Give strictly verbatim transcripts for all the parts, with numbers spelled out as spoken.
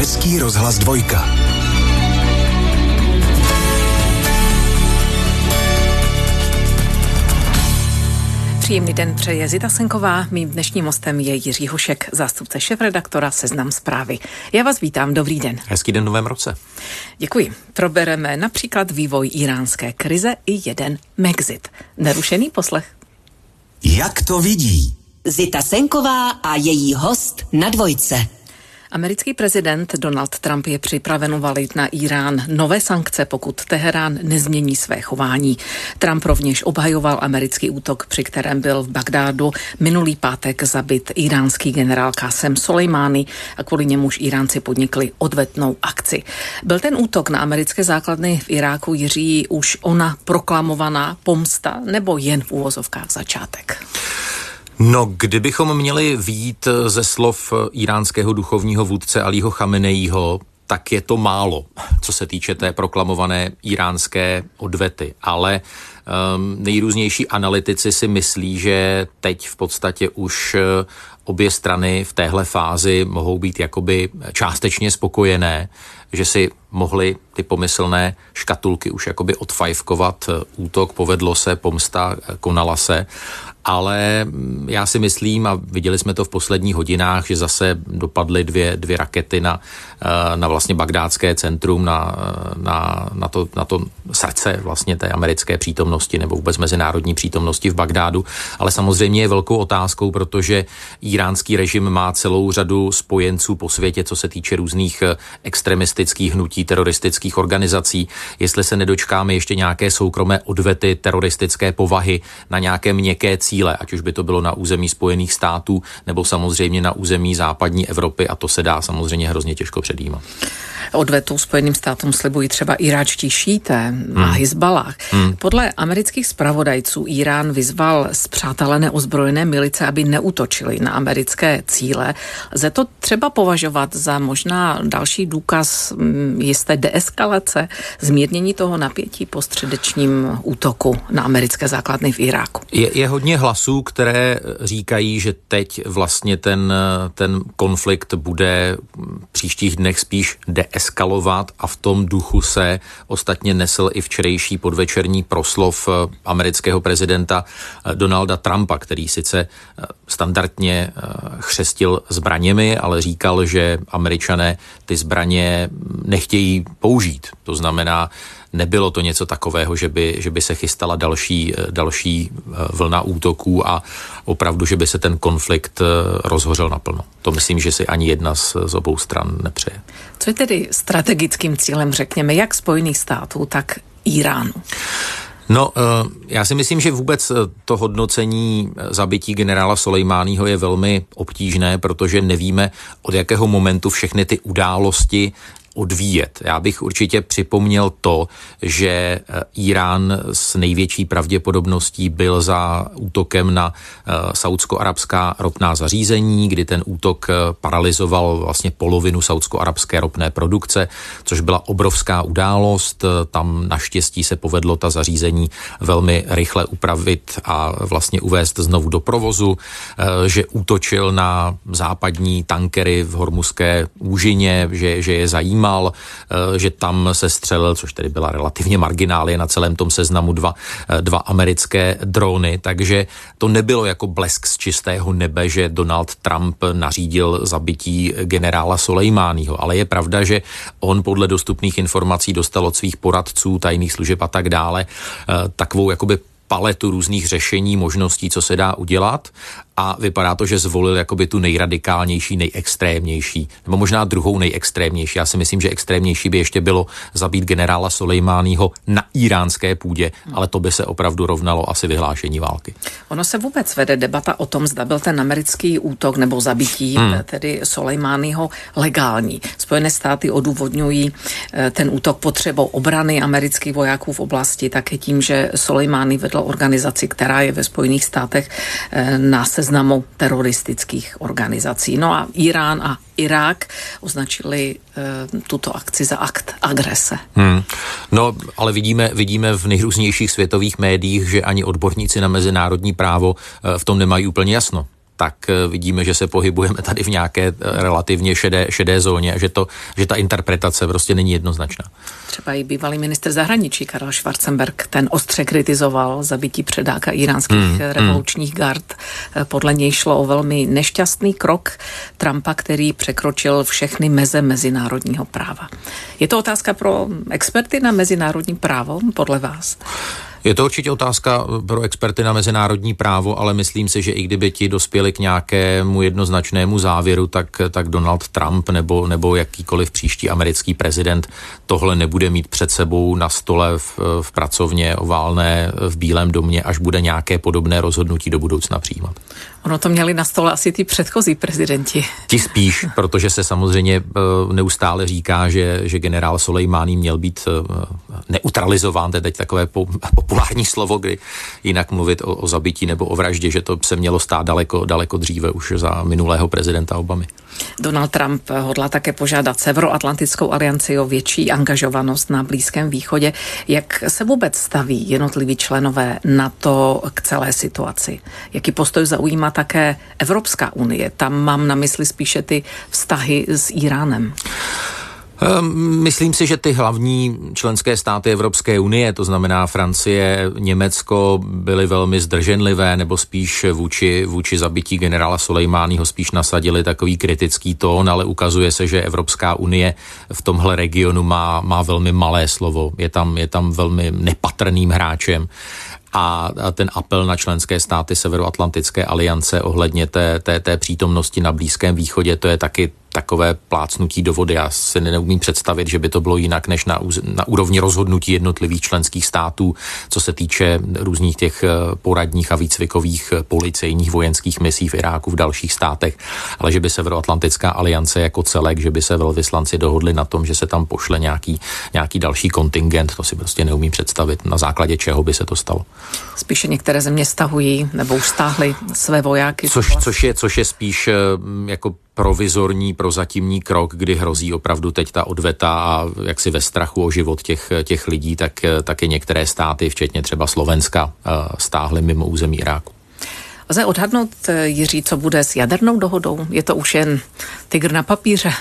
Český rozhlas dvojka. Příjemný den přeje Zita Senková. Mým dnešním hostem je Jiří Hošek, zástupce šéfredaktora Seznam Zprávy. Já vás vítám, dobrý den. Hezký den v novém roce. Děkuji. Probereme například vývoj iránské krize i jeden Mexit. Nerušený poslech. Jak to vidí? Zita Senková a její host na dvojce. Americký prezident Donald Trump je připraven uvalit na Irán nové sankce, pokud Teherán nezmění své chování. Trump rovněž obhajoval americký útok, při kterém byl v Bagdádu minulý pátek zabit iránský generál Qasem Sulejmání a kvůli němuž Iránci podnikli odvetnou akci. Byl ten útok na americké základny v Iráku, Jiří, už ona proklamovaná pomsta nebo jen v uvozovkách začátek? No, kdybychom měli vyjít ze slov iránského duchovního vůdce Alího Chameneího, tak je to málo, co se týče té proklamované iránské odvety. Ale um, nejrůznější analytici si myslí, že teď v podstatě už obě strany v téhle fázi mohou být jakoby částečně spokojené, že si mohli ty pomyslné škatulky už jakoby odfajfkovat. Útok povedlo se, pomsta konala se. Ale já si myslím, a viděli jsme to v posledních hodinách, že zase dopadly dvě, dvě rakety na, na vlastně bagdátské centrum, na, na, na, to, na to srdce vlastně té americké přítomnosti nebo vůbec mezinárodní přítomnosti v Bagdádu. Ale samozřejmě je velkou otázkou, protože iránský režim má celou řadu spojenců po světě, co se týče různých extremistických hnutí, teroristických organizací. Jestli se nedočkáme ještě nějaké soukromé odvety teroristické povahy na nějaké měkké cíle, ať už by to bylo na území Spojených států nebo samozřejmě na území západní Evropy, a to se dá samozřejmě hrozně těžko předjímat. Odvetu Spojeným státům slibují třeba iráčtí šíité a hmm. Hizbalách. Hmm. Podle amerických zpravodajců Irán vyzval spřátelené ozbrojené milice, aby neútočili na americké cíle. Lze to třeba považovat za možná další důkaz jisté deeskalace, zmírnění toho napětí po středečním útoku na americké základny v Iráku? Je, je hodně hlasů, které říkají, že teď vlastně ten, ten konflikt bude v příštích dnech spíš deeskalovat, a v tom duchu se ostatně nesl i včerejší podvečerní proslov amerického prezidenta Donalda Trumpa, který sice standardně chřestil zbraněmi, ale říkal, že Američané ty zbraně nechtějí použít. To znamená, nebylo to něco takového, že by, že by se chystala další, další vlna útoků a opravdu, že by se ten konflikt rozhořel naplno. To myslím, že si ani jedna z, z obou stran nepřeje. Co je tedy strategickým cílem, řekněme, jak Spojených států, tak Iránu? No, já si myslím, že vůbec to hodnocení zabití generála Sulejmáního je velmi obtížné, protože nevíme, od jakého momentu všechny ty události odvíjet. Já bych určitě připomněl to, že Irán s největší pravděpodobností byl za útokem na saúdsko-arabská ropná zařízení, kdy ten útok paralyzoval vlastně polovinu saúdsko-arabské ropné produkce, což byla obrovská událost. Tam naštěstí se povedlo ta zařízení velmi rychle upravit a vlastně uvést znovu do provozu, že útočil na západní tankery v Hormuzské úžině, že, že je zajímal, že tam se střelil, což tedy byla relativně marginálie na celém tom seznamu, dva, dva americké drony, takže to nebylo jako blesk z čistého nebe, že Donald Trump nařídil zabití generála Sulejmáního, ale je pravda, že on podle dostupných informací dostal od svých poradců, tajných služeb a tak dále takovou jakoby paletu různých řešení, možností, co se dá udělat, a vypadá to, že zvolil jakoby tu nejradikálnější, nejextrémnější, nebo možná druhou nejextrémnější. Já si myslím, že extrémnější by ještě bylo zabít generála Sulejmáního na iránské půdě, ale to by se opravdu rovnalo asi vyhlášení války. Ono se vůbec vede debata o tom, zda byl ten americký útok nebo zabití hmm. tedy Sulejmáního legální. Spojené státy odůvodňují ten útok potřebou obrany amerických vojáků v oblasti, také tím, že Sulejmání vedl organizaci, která je ve Spojených státech na seznamu teroristických organizací. No a Irán a Irák označili e, tuto akci za akt agrese. Hmm. No, ale vidíme, vidíme v nejrůznějších světových médiích, že ani odborníci na mezinárodní právo e, v tom nemají úplně jasno. tak vidíme, že se pohybujeme tady v nějaké relativně šedé, šedé zóně a že, to, že ta interpretace prostě není jednoznačná. Třeba i bývalý ministr zahraničí Karel Schwarzenberg, ten ostře kritizoval zabití předáka iránských hmm, revolučních gard. Podle něj šlo o velmi nešťastný krok Trumpa, který překročil všechny meze mezinárodního práva. Je to otázka pro experty na mezinárodní právo, podle vás? Je to určitě otázka pro experty na mezinárodní právo, ale myslím si, že i kdyby ti dospěli k nějakému jednoznačnému závěru, tak, tak Donald Trump nebo, nebo jakýkoliv příští americký prezident tohle nebude mít před sebou na stole v, v pracovně oválné v Bílém domě, až bude nějaké podobné rozhodnutí do budoucna přijímat. Ono to měli na stole asi ty předchozí prezidenti. Ti spíš, protože se samozřejmě neustále říká, že, že generál Sulejmání měl být neutralizován, to je teď takové populární slovo, kdy jinak mluvit o, o zabití nebo o vraždě, že to se mělo stát daleko, daleko dříve už za minulého prezidenta Obamy. Donald Trump hodlá také požádat Severoatlantickou alianci o větší angažovanost na Blízkém východě. Jak se vůbec staví jednotliví členové NATO k celé situaci? Jaký postoj zaujímá také Evropská unie? Tam mám na mysli spíše ty vztahy s Íránem. Myslím si, že ty hlavní členské státy Evropské unie, to znamená Francie, Německo, byly velmi zdrženlivé, nebo spíš vůči, vůči zabití generála Sulejmáního spíš nasadili takový kritický tón, ale ukazuje se, že Evropská unie v tomhle regionu má, má velmi malé slovo. Je tam, je tam velmi nepatrným hráčem. A ten apel na členské státy Severoatlantické aliance ohledně té, té, té přítomnosti na Blízkém východě, to je taky takové plácnutí do vody. Já si neumím představit, že by to bylo jinak než na, na úrovni rozhodnutí jednotlivých členských států, co se týče různých těch poradních a výcvikových policejních vojenských misí v Iráku, v dalších státech, ale že by Severoatlantická aliance jako celek, že by se velvyslanci dohodli na tom, že se tam pošle nějaký, nějaký další kontingent, to si prostě neumím představit, na základě čeho by se to stalo. Spíše některé země stahují nebo už stáhly své vojáky. Což, což, je, což je spíš jako provizorní, prozatímní krok, kdy hrozí opravdu teď ta odveta a jaksi ve strachu o život těch, těch lidí, tak taky některé státy, včetně třeba Slovenska, stáhly mimo území Iráku. Lze odhadnout, Jiří, co bude s jadernou dohodou? Je to už jen tygr na papíře?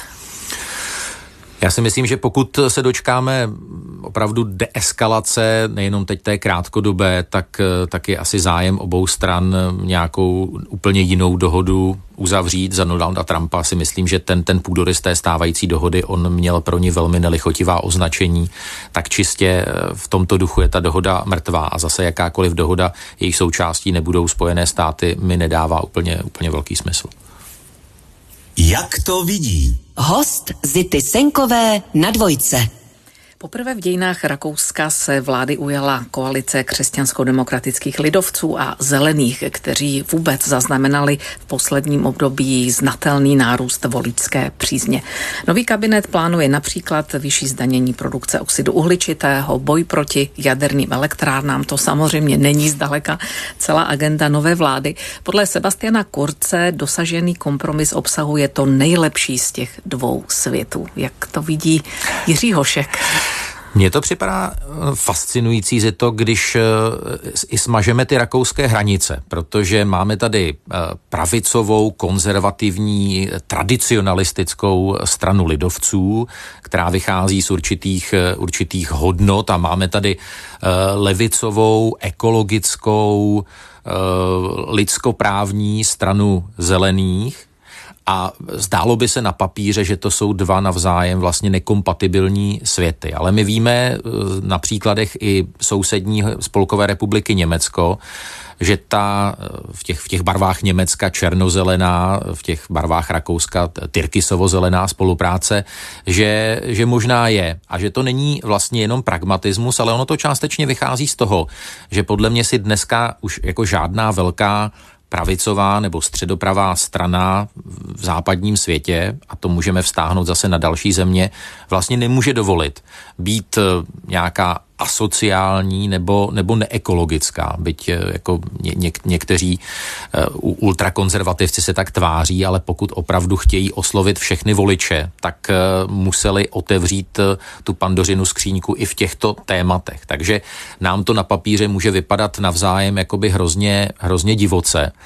Já si myslím, že pokud se dočkáme opravdu deeskalace, nejenom teď té krátkodobé, tak, tak je asi zájem obou stran nějakou úplně jinou dohodu uzavřít. Za Donalda Trumpa si myslím, že ten, ten půdorys té stávající dohody, on měl pro ně velmi nelichotivá označení, tak čistě v tomto duchu je ta dohoda mrtvá a zase jakákoliv dohoda, jejich součástí nebudou Spojené státy, mi nedává úplně, úplně velký smysl. Jak to vidí? Host Zity Senkové na Dvojce. Poprvé v dějinách Rakouska se vlády ujala koalice křesťansko-demokratických lidovců a zelených, kteří vůbec zaznamenali v posledním období znatelný nárůst voličské přízně. Nový kabinet plánuje například vyšší zdanění produkce oxidu uhličitého, boj proti jaderným elektrárnám. To samozřejmě není zdaleka celá agenda nové vlády. Podle Sebastiana Kurze dosažený kompromis obsahuje to nejlepší z těch dvou světů. Jak to vidí Jiří Hošek? Mně to připadá fascinující, že to, když i smažeme ty rakouské hranice, protože máme tady pravicovou, konzervativní, tradicionalistickou stranu lidovců, která vychází z určitých, určitých hodnot a máme tady levicovou, ekologickou, lidskoprávní stranu zelených. A zdálo by se na papíře, že to jsou dva navzájem vlastně nekompatibilní světy. Ale my víme na příkladech i sousední Spolkové republiky Německo, že ta v těch, v těch barvách Německa černozelená, v těch barvách Rakouska tyrkysovo-zelená spolupráce, že, že možná je. A že to není vlastně jenom pragmatismus, ale ono to částečně vychází z toho, že podle mě si dneska už jako žádná velká pravicová nebo středopravá strana v západním světě, a to můžeme vztáhnout zase na další země, vlastně nemůže dovolit být nějaká asociální nebo, nebo neekologická, byť jako ně, někteří uh, ultrakonzervativci se tak tváří, ale pokud opravdu chtějí oslovit všechny voliče, tak uh, museli otevřít uh, tu Pandořinu skříňku i v těchto tématech. Takže nám to na papíře může vypadat navzájem jakoby hrozně, hrozně divoce,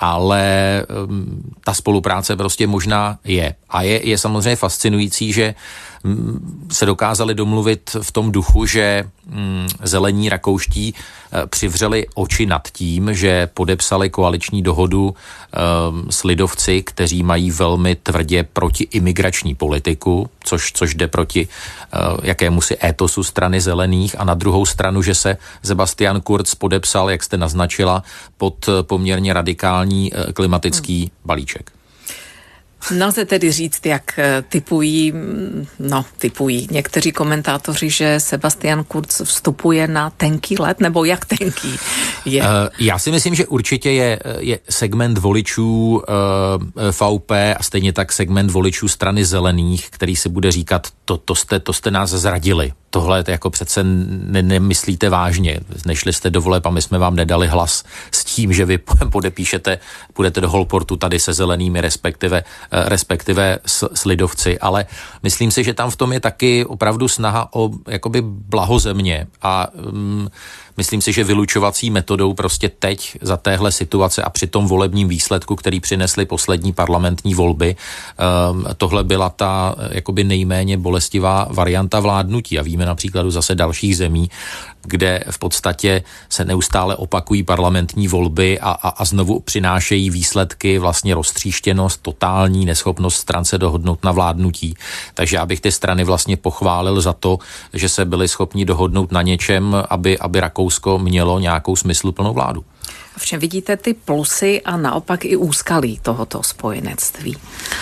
ale um, ta spolupráce prostě možná je. A je, je samozřejmě fascinující, že um, se dokázali domluvit v tom duchu, že um, zelení rakouští uh, přivřeli oči nad tím, že podepsali koaliční dohodu um, s lidovci, kteří mají velmi tvrdě protiimigrační politiku, což, což jde proti uh, jakémusi étosu strany zelených, a na druhou stranu, že se Sebastian Kurz podepsal, jak jste naznačila, pod poměrně radikální uh, klimatický balíček. Nelze tedy říct, jak typují, no typují někteří komentátoři, že Sebastian Kurz vstupuje na tenký led, nebo jak tenký je? Já si myslím, že určitě je, je segment voličů V P a stejně tak segment voličů strany zelených, který si bude říkat, to, to, jste, to jste nás zradili. Tohle jako přece ne, nemyslíte vážně. Nešli jste do voleb a my jsme vám nedali hlas s tím, že vy podepíšete, půjdete do Holportu tady se zelenými, respektive, respektive s, s lidovci. Ale myslím si, že tam v tom je taky opravdu snaha o jakoby blaho země a um, myslím si, že vylučovací metodou prostě teď za téhle situace a při tom volebním výsledku, který přinesly poslední parlamentní volby, um, tohle byla ta jakoby nejméně bolestivá varianta vládnutí. A víme na příkladu zase dalších zemí, kde v podstatě se neustále opakují parlamentní volby a, a, a znovu přinášejí výsledky vlastně roztříštěnost, totální neschopnost stran se dohodnout na vládnutí. Takže já bych ty strany vlastně pochválil za to, že se byli schopni dohodnout na něčem, aby, aby Rakousko mělo nějakou smysluplnou vládu. A v čem vidíte ty plusy a naopak i úskalí tohoto spojenectví?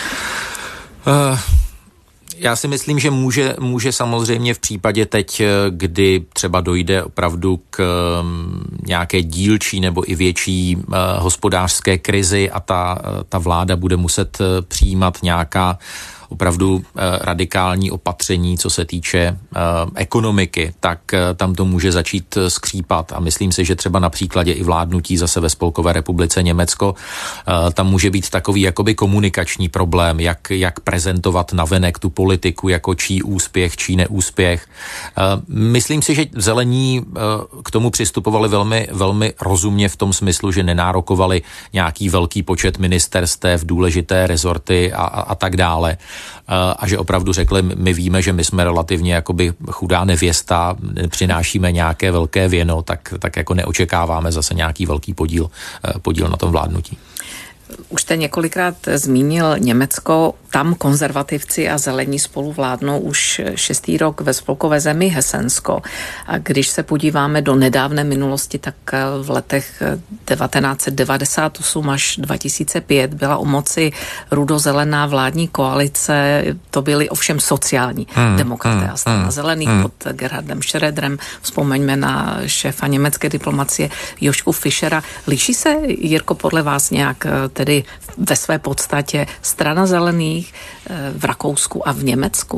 Uh... Já si myslím, že může, může samozřejmě v případě teď, kdy třeba dojde opravdu k nějaké dílčí nebo i větší uh, hospodářské krizi a ta, ta vláda bude muset přijímat nějaká opravdu uh, radikální opatření, co se týče uh, ekonomiky, tak uh, tam to může začít skřípat. A myslím si, že třeba na příkladě i vládnutí zase ve Spolkové republice Německo, uh, tam může být takový jakoby komunikační problém, jak, jak prezentovat navenek tu politiku, jako čí úspěch, čí neúspěch. Uh, myslím si, že zelení uh, k tomu přistupovali velmi, velmi rozumně v tom smyslu, že nenárokovali nějaký velký počet ministerstev, důležité rezorty a, a, a tak dále. A že opravdu řekli, my víme, že my jsme relativně jakoby chudá nevěsta, přinášíme nějaké velké věno, tak, tak jako neočekáváme zase nějaký velký podíl, podíl na tom vládnutí. Už jste několikrát zmínil Německo, tam konzervativci a zelení spolu vládnou už šestý rok ve spolkové zemi Hesensko. A když se podíváme do nedávné minulosti, tak v letech devatenáct set devadesát osm až dva tisíce pět byla u moci rudozelená vládní koalice, to byly ovšem sociální hmm, demokraté a strana hmm, zelených hmm. pod Gerhardem Schröderem. Vzpomeňme na šéfa německé diplomacie Jošku Fischera. Liší se, Jirko, podle vás nějak tedy ve své podstatě strana zelených v Rakousku a v Německu?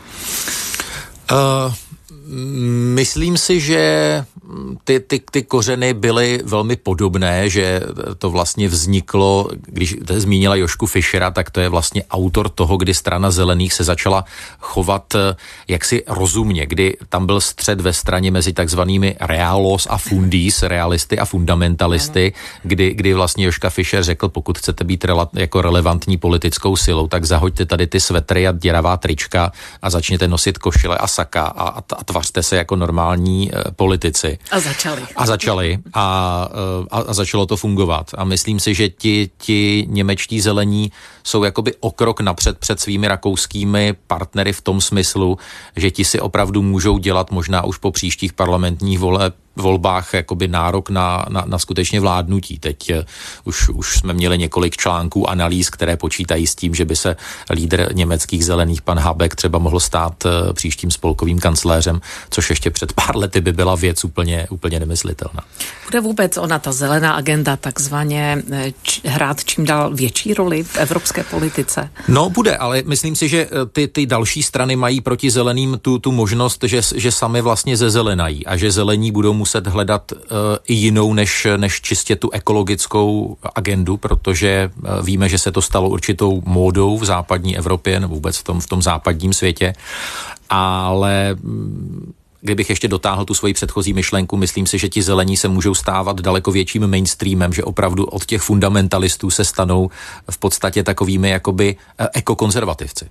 Uh, myslím si, že ty, ty, ty kořeny byly velmi podobné, že to vlastně vzniklo, když zmínila Jošku Fischera, tak to je vlastně autor toho, kdy strana zelených se začala chovat jaksi rozumně, kdy tam byl střet ve straně mezi takzvanými reálos a fundis, realisty a fundamentalisty, kdy, kdy vlastně Joška Fischer řekl, pokud chcete být rela, jako relevantní politickou silou, tak zahoďte tady ty svetry a děravá trička a začněte nosit košile a saka a, a, a tvařte se jako normální uh, politici. A začali. A začali. A, a, a začalo to fungovat. A myslím si, že ti, ti němečtí zelení jsou jakoby o krok napřed před svými rakouskými partnery v tom smyslu, že ti si opravdu můžou dělat možná už po příštích parlamentních voleb volbách jakoby nárok na, na, na skutečně vládnutí. Teď uh, už, už jsme měli několik článků, analýz, které počítají s tím, že by se lídr německých zelených, pan Habeck, třeba mohl stát uh, příštím spolkovým kancléřem, což ještě před pár lety by byla věc úplně, úplně nemyslitelná. Bude vůbec ona, ta zelená agenda, takzvaně č, hrát čím dál větší roli v evropské politice? No, bude, ale myslím si, že ty, ty další strany mají proti zeleným tu, tu možnost, že, že sami vlastně zezelenají a že zelení budou muset hledat uh, i jinou než, než čistě tu ekologickou agendu, protože uh, víme, že se to stalo určitou módou v západní Evropě nebo vůbec v tom, v tom západním světě, ale um, kdybych ještě dotáhl tu svoji předchozí myšlenku, myslím si, že ti zelení se můžou stávat daleko větším mainstreamem, že opravdu od těch fundamentalistů se stanou v podstatě takovými jakoby ekokonzervativci.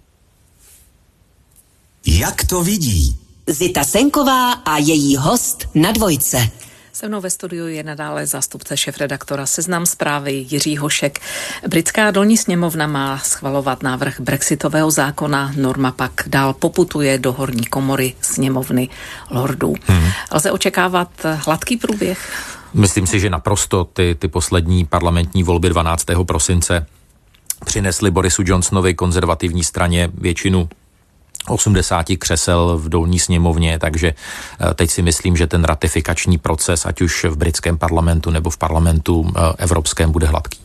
Jak to vidí? Zita Senková a její host na Dvojce. Se mnou ve studiu je nadále zástupce šéfredaktora Seznam Zprávy Jiří Hošek. Britská dolní sněmovna má schvalovat návrh brexitového zákona, norma pak dál poputuje do horní komory sněmovny lordů. Hmm. Lze očekávat hladký průběh? Myslím si, že naprosto ty, ty poslední parlamentní volby dvanáctého prosince přinesly Borisu Johnsonovi, konzervativní straně, většinu osmdesáti křesel v dolní sněmovně, takže teď si myslím, že ten ratifikační proces, ať už v britském parlamentu nebo v parlamentu evropském, bude hladký.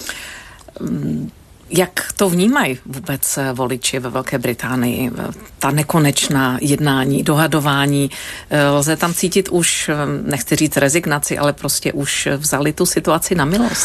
Jak to vnímají vůbec voliči ve Velké Británii? Ta nekonečná jednání, dohadování, lze tam cítit už, nechci říct rezignaci, ale prostě už vzali tu situaci na milost?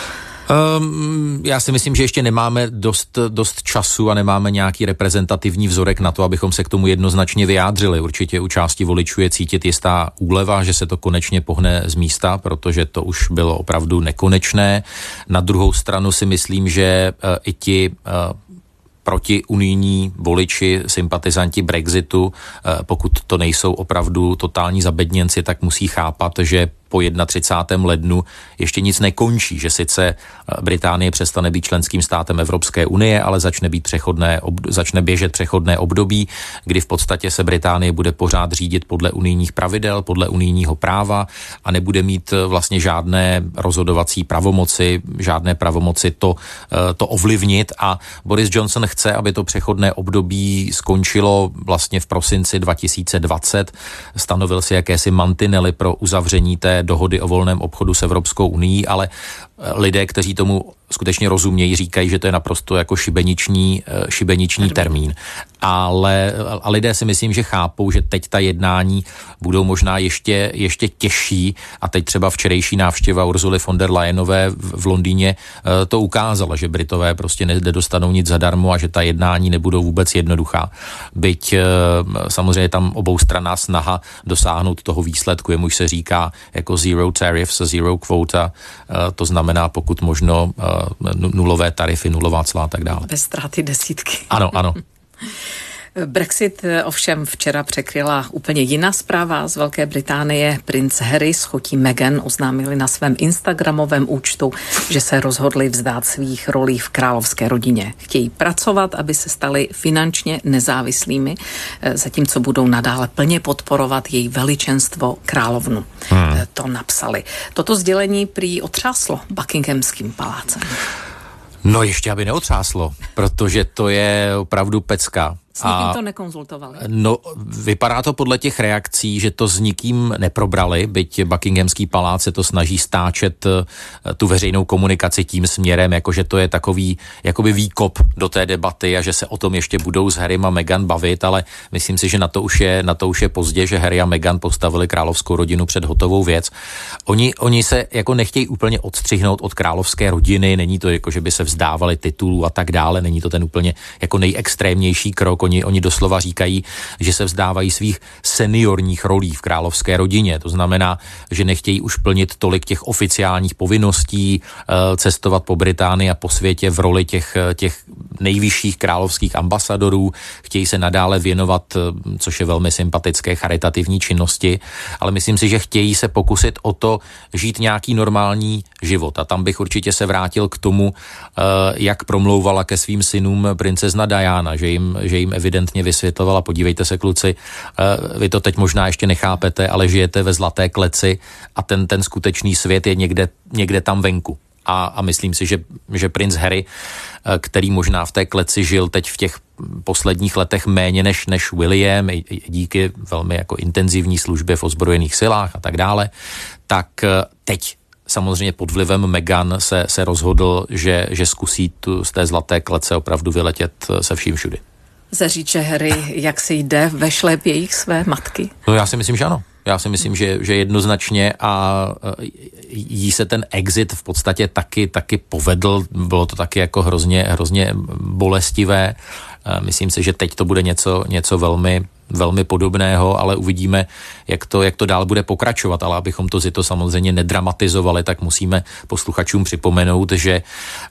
Um, já si myslím, že ještě nemáme dost, dost času a nemáme nějaký reprezentativní vzorek na to, abychom se k tomu jednoznačně vyjádřili. Určitě u části voličů je cítit jistá úleva, že se to konečně pohne z místa, protože to už bylo opravdu nekonečné. Na druhou stranu si myslím, že uh, i ti uh, protiunijní voliči, sympatizanti Brexitu, pokud to nejsou opravdu totální zabedněnci, tak musí chápat, že po třicátého prvního lednu ještě nic nekončí, že sice Británie přestane být členským státem Evropské unie, ale začne být přechodné, začne běžet přechodné období, kdy v podstatě se Británie bude pořád řídit podle unijních pravidel, podle unijního práva a nebude mít vlastně žádné rozhodovací pravomoci, žádné pravomoci to, to ovlivnit a Boris Johnson chce, aby to přechodné období skončilo vlastně v prosinci dva tisíce dvacet. Stanovil si jakési mantinely pro uzavření té dohody o volném obchodu s Evropskou unií, ale lidé, kteří tomu skutečně rozumějí, říkají, že to je naprosto jako šibeniční, šibeniční termín. Ale a lidé si myslím, že chápou, že teď ta jednání budou možná ještě, ještě těžší a teď třeba včerejší návštěva Ursuly von der Leyenové v Londýně to ukázala, že Britové prostě nedostanou nic zadarmo a že ta jednání nebudou vůbec jednoduchá. Byť samozřejmě tam oboustranná snaha dosáhnout toho výsledku, jemuž se říká jako zero tariffs, zero quota, to znamená pokud možno nulové tarify, nulová cla a tak dále. Bez ztráty desítky. Ano, ano. Brexit ovšem včera překryla úplně jiná zpráva z Velké Británie. Princ Harry s chotí Meghan oznámili na svém instagramovém účtu, že se rozhodli vzdát svých rolí v královské rodině. Chtějí pracovat, aby se stali finančně nezávislými, zatímco budou nadále plně podporovat její veličenstvo královnu. Hmm. To napsali. Toto sdělení prý otřáslo Buckinghamským palácem. No ještě, aby neotřáslo, protože to je opravdu pecka. S nikým to nekonzultovali. No, vypadá to podle těch reakcí, že to s nikým neprobrali, byť Buckinghamský palác se to snaží stáčet tu veřejnou komunikaci tím směrem, jakože to je takový jakoby výkop do té debaty a že se o tom ještě budou s Harrym a Meghan bavit, ale myslím si, že na to už je, na to už je pozdě, že Harry a Meghan postavili královskou rodinu před hotovou věc. Oni, oni se jako nechtějí úplně odstřihnout od královské rodiny, není to jako, že by se vzdávali titulů a tak dále, není to ten úplně jako nejextrémnější krok. Oni, oni doslova říkají, že se vzdávají svých seniorních rolí v královské rodině. To znamená, že nechtějí už plnit tolik těch oficiálních povinností, cestovat po Británii a po světě v roli těch, těch nejvyšších královských ambasadorů. Chtějí se nadále věnovat, což je velmi sympatické, charitativní činnosti, ale myslím si, že chtějí se pokusit o to žít nějaký normální život. A tam bych určitě se vrátil k tomu, jak promlouvala ke svým synům princezna Diana, že jim, že jim evidentně vysvětlovala, podívejte se kluci, vy to teď možná ještě nechápete, ale žijete ve zlaté kleci a ten, ten skutečný svět je někde, někde tam venku. A, a myslím si, že, že princ Harry, který možná v té kleci žil teď v těch posledních letech méně než, než William, díky velmi jako intenzivní službě v ozbrojených silách a tak dále, tak teď samozřejmě pod vlivem Meghan se, se rozhodl, že, že zkusí tu, z té zlaté klece opravdu vyletět se vším všudy. Zaříct, že Harry, jak si jde ve šlépějích své matky? No já si myslím, že ano. Já si myslím, že, že jednoznačně a jí se ten exit v podstatě taky, taky povedl. Bylo to taky jako hrozně, hrozně bolestivé. Myslím si, že teď to bude něco, něco velmi, velmi podobného, ale uvidíme, jak to, jak to dál bude pokračovat. Ale abychom to Zito samozřejmě nedramatizovali, tak musíme posluchačům připomenout, že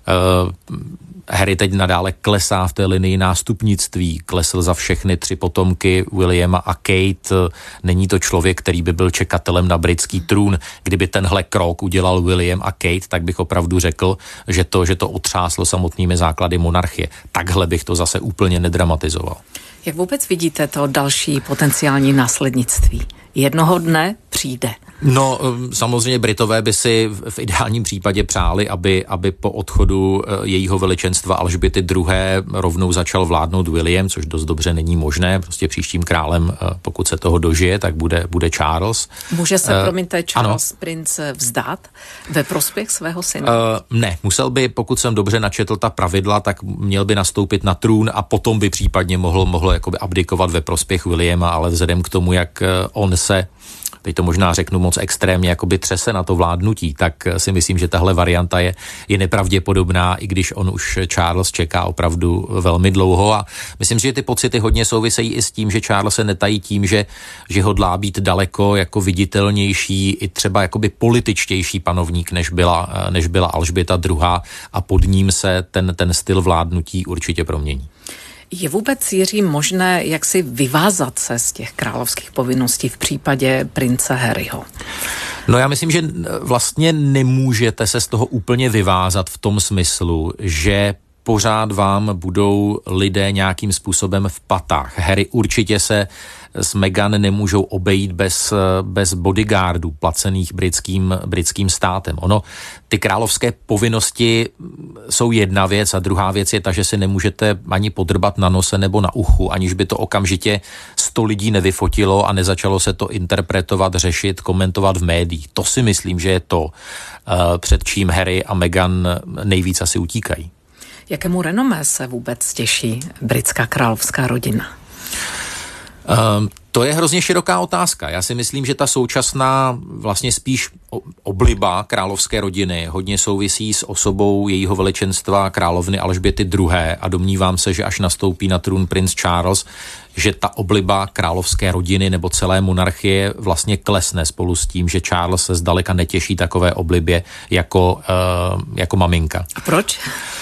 uh, Harry teď nadále klesá v té linii nástupnictví, klesl za všechny tři potomky Williama a Kate. Není to člověk, který by byl čekatelem na britský trůn. Kdyby tenhle krok udělal William a Kate, tak bych opravdu řekl, že to, že to otřáslo samotnými základy monarchie. Takhle bych to zase úplně nedramatizoval. Jak vůbec vidíte to další potenciální následnictví? Jednoho dne přijde. No, samozřejmě Britové by si v ideálním případě přáli, aby, aby po odchodu jejího veličenstva Alžběty druhé. rovnou začal vládnout William, což dost dobře není možné. Prostě příštím králem, pokud se toho dožije, tak bude, bude Charles. Může se, uh, promiňte, Charles ano. princ vzdát ve prospěch svého syna? Uh, ne, musel by, pokud jsem dobře načetl ta pravidla, tak měl by nastoupit na trůn a potom by případně mohl, mohl jakoby abdikovat ve prospěch Williama, ale vzhledem k tomu, jak on se, teď to možná řeknu moc extrémně, jakoby třese na to vládnutí, tak si myslím, že tahle varianta je, je nepravděpodobná, i když on už Charles čeká opravdu velmi dlouho a myslím si, že ty pocity hodně souvisejí i s tím, že Charles se netají tím, že, že hodlá být daleko jako viditelnější i třeba jakoby političtější panovník, než byla, než byla Alžběta druhá a pod ním se ten, ten styl vládnutí určitě promění. Je vůbec, Jiří, možné jak si vyvázat se z těch královských povinností v případě prince Harryho? No já myslím, že vlastně nemůžete se z toho úplně vyvázat v tom smyslu, že pořád vám budou lidé nějakým způsobem v patách. Harry určitě se s Meghan nemůžou obejít bez, bez bodyguardů placených britským, britským státem. Ono, ty královské povinnosti jsou jedna věc a druhá věc je ta, že si nemůžete ani podrbat na nose nebo na uchu, aniž by to okamžitě sto lidí nevyfotilo a nezačalo se to interpretovat, řešit, komentovat v médiích. To si myslím, že je to, před čím Harry a Meghan nejvíc asi utíkají. Jakému renomé se vůbec těší britská královská rodina? Um, to je hrozně široká otázka. Já si myslím, že ta současná vlastně spíš obliba královské rodiny hodně souvisí s osobou jejího veličenstva královny Alžběty druhé. a domnívám se, že až nastoupí na trůn princ Charles, že ta obliba královské rodiny nebo celé monarchie vlastně klesne spolu s tím, že Charles se zdaleka netěší takové oblibě jako, uh, jako maminka. A proč?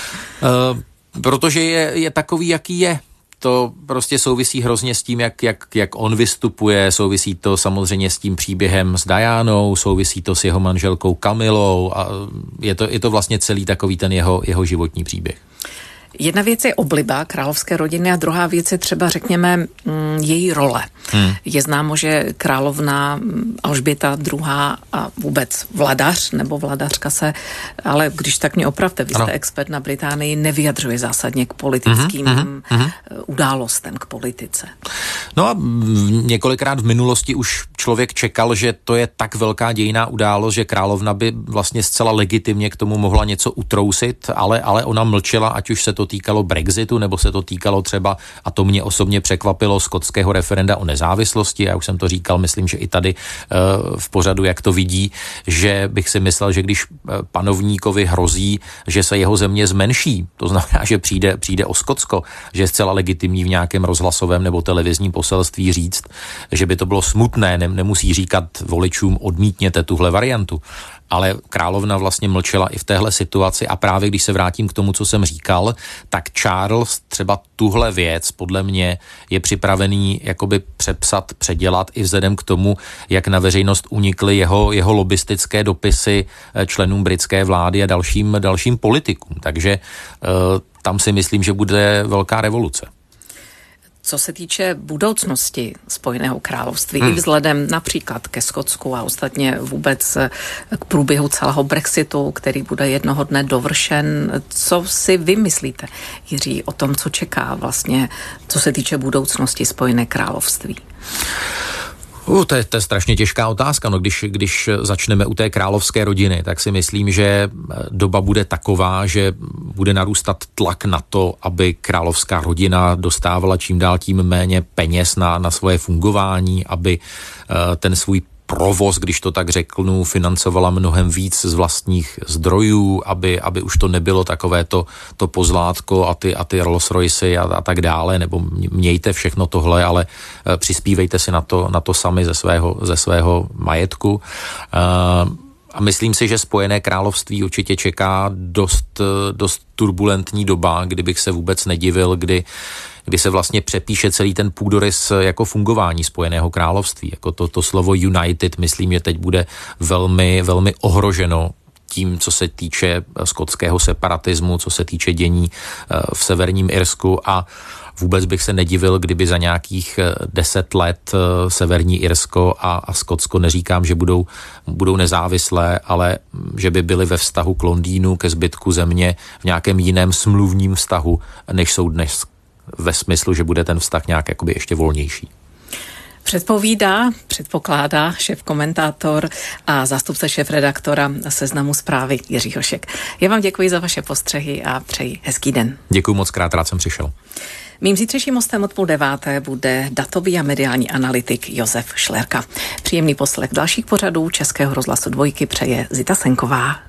Uh, protože je, je takový, jaký je. To prostě souvisí hrozně s tím, jak, jak, jak on vystupuje, souvisí to samozřejmě s tím příběhem s Dianou, souvisí to s jeho manželkou Kamilou a je to, je to vlastně celý takový ten jeho, jeho životní příběh. Jedna věc je obliba královské rodiny a druhá věc je třeba, řekněme, mm, její role. Hmm. Je známo, že královna Alžběta druhá. a vůbec vladař nebo vladařka se, ale když tak mě opravte, vy jste ano. expert na Británii, nevyjadřuje zásadně k politickým mm-hmm, mm-hmm. událostem, k politice. No a několikrát v minulosti už člověk čekal, že to je tak velká dějinná událost, že královna by vlastně zcela legitimně k tomu mohla něco utrousit, ale, ale ona mlčela, ať už se to týkalo Brexitu, nebo se to týkalo třeba, a to mě osobně překvapilo, skotského referenda o nezávislosti. Já už jsem to říkal, myslím, že i tady uh, v pořadu, jak to vidí, že bych si myslel, že když panovníkovi hrozí, že se jeho země zmenší, to znamená, že přijde, přijde o Skotsko, že je zcela legitimní v nějakém rozhlasovém nebo televizním poselství říct, že by to bylo smutné, ne, nemusí říkat voličům odmítněte tuhle variantu. Ale královna vlastně mlčela i v téhle situaci a právě když se vrátím k tomu, co jsem říkal, tak Charles třeba tuhle věc podle mě je připravený jakoby přepsat, předělat i vzhledem k tomu, jak na veřejnost unikly jeho, jeho lobistické dopisy členům britské vlády a dalším, dalším politikům. Takže uh, tam si myslím, že bude velká revoluce. Co se týče budoucnosti Spojeného království, hmm. i vzhledem například ke Skotsku a ostatně vůbec k průběhu celého Brexitu, který bude jednoho dne dovršen, co si vy myslíte, Jiří, o tom, co čeká vlastně, co se týče budoucnosti Spojené království? Uh, to, je, to je strašně těžká otázka. No, když, když začneme u té královské rodiny, tak si myslím, že doba bude taková, že bude narůstat tlak na to, aby královská rodina dostávala čím dál tím méně peněz na, na svoje fungování, aby uh, ten svůj provoz, když to tak řeknu, financovala mnohem víc z vlastních zdrojů, aby, aby už to nebylo takové to, to pozlátko a ty, a ty Rolls Royce a, a tak dále, nebo mějte všechno tohle, ale přispívejte si na to, na to sami ze svého, ze svého majetku. A myslím si, že Spojené království určitě čeká dost, dost turbulentní doba, kdybych se vůbec nedivil, kdy kdy se vlastně přepíše celý ten půdorys jako fungování Spojeného království. Jako to, to slovo United, myslím, že teď bude velmi, velmi ohroženo tím, co se týče skotského separatismu, co se týče dění v severním Irsku, a vůbec bych se nedivil, kdyby za nějakých deset let Severní Irsko a, a Skotsko, neříkám, že budou, budou nezávislé, ale že by byly ve vztahu k Londýnu, ke zbytku země v nějakém jiném smluvním vztahu, než jsou dnes, ve smyslu, že bude ten vztah nějak jakoby ještě volnější. Předpovídá, předpokládá šéf-komentátor a zástupce šéf-redaktora Seznamu Zprávy Jiří Hošek. Já vám děkuji za vaše postřehy a přeji hezký den. Děkuji moc krát, rád jsem přišel. Mým zítřejším hostem od půl deváté bude datový a mediální analytik Josef Šlerka. Příjemný poslech dalších pořadů Českého rozhlasu Dvojky přeje Zita Senková.